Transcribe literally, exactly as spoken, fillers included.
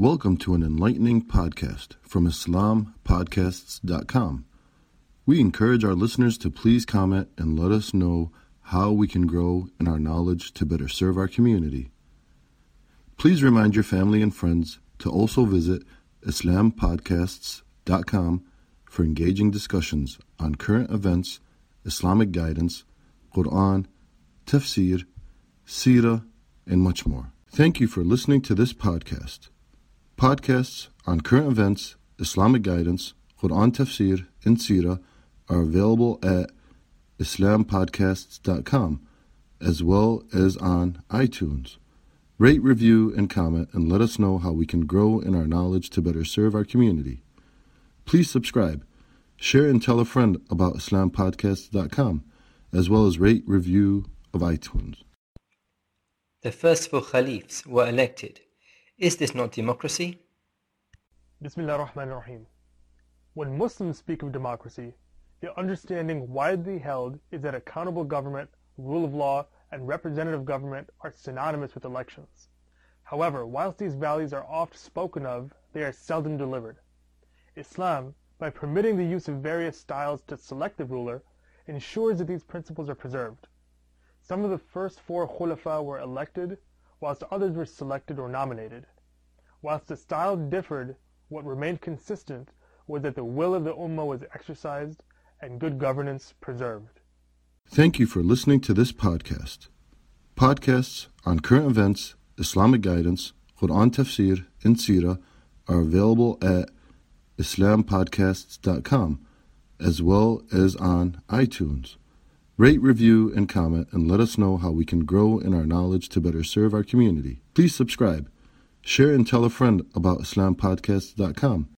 Welcome to an enlightening podcast from Islam Podcasts dot com. We encourage our listeners to please comment and let us know how we can grow in our knowledge to better serve our community. Please remind your family and friends to also visit Islam Podcasts dot com for engaging discussions on current events, Islamic guidance, Quran, tafsir, seerah, and much more. Thank you for listening to this podcast. Podcasts on current events, Islamic guidance, Quran tafsir, and seerah are available at Islam Podcasts dot com as well as on iTunes. Rate, review, and comment and let us know how we can grow in our knowledge to better serve our community. Please subscribe, share, and tell a friend about Islam Podcasts dot com as well as rate, review of iTunes. The first four caliphs were elected. Is this not democracy? Bismillah ar-Rahman ar-Rahim. When Muslims speak of democracy, the understanding widely held is that accountable government, rule of law, and representative government are synonymous with elections. However, whilst these values are oft spoken of, they are seldom delivered. Islam, by permitting the use of various styles to select the ruler, ensures that these principles are preserved. Some of the first four khulafa were elected, whilst others were selected or nominated. Whilst the style differed, what remained consistent was that the will of the ummah was exercised and good governance preserved. Thank you for listening to this podcast. Podcasts on current events, Islamic guidance, Quran tafsir, and seerah are available at Islam Podcasts dot com as well as on iTunes. Rate, review, and comment and let us know how we can grow in our knowledge to better serve our community. Please subscribe, share, and tell a friend about Islam Podcasts dot com